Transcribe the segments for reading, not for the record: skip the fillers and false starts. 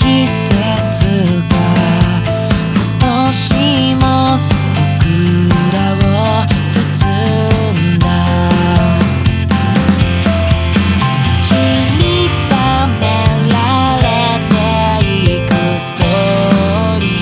季節が今年も僕らを包んだ。散りばめられていくストーリ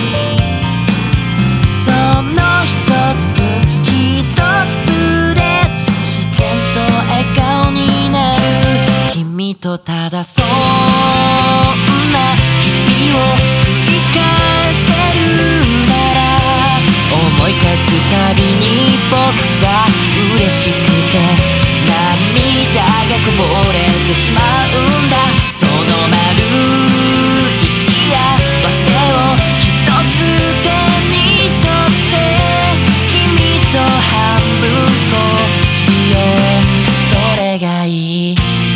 ー、その一粒一粒で自然と笑顔になる君と、ただそんな日々を繰り返せるなら、思い返すたびに僕は嬉しくて涙がこぼれてしまうんだ。その丸い幸せを一つ手に取って君と半分こしよう、それがいい。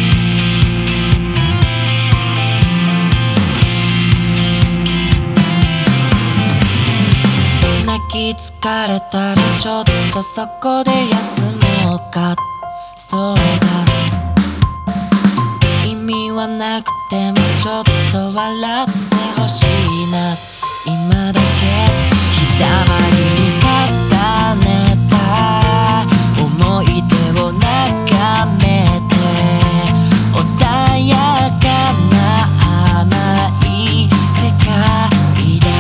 泣き疲れたらちょっとそこで休もうか。それが意味はなくてもちょっと笑ってほしいな。今だけ日だまりに重ねた思い出を眺めて、穏やかな甘い世界だ。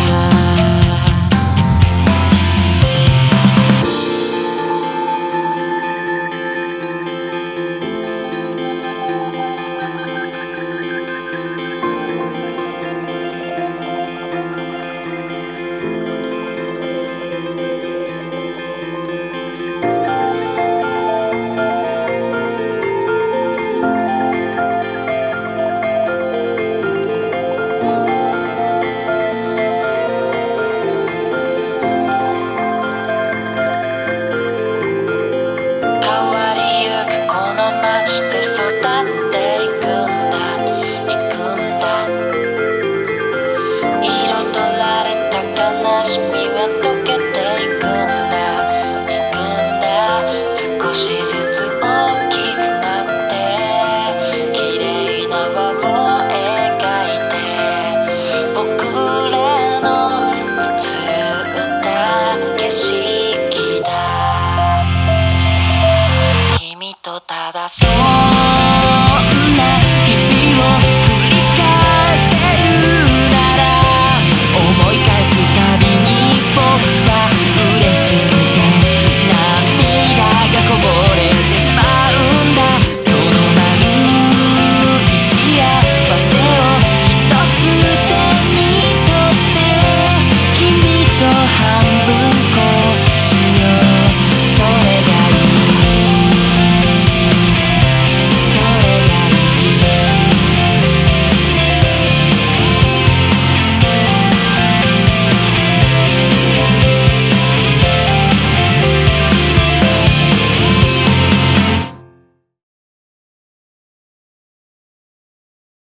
変わりゆくこの街で育っていくんだ、いくんだ。彩られた悲しみ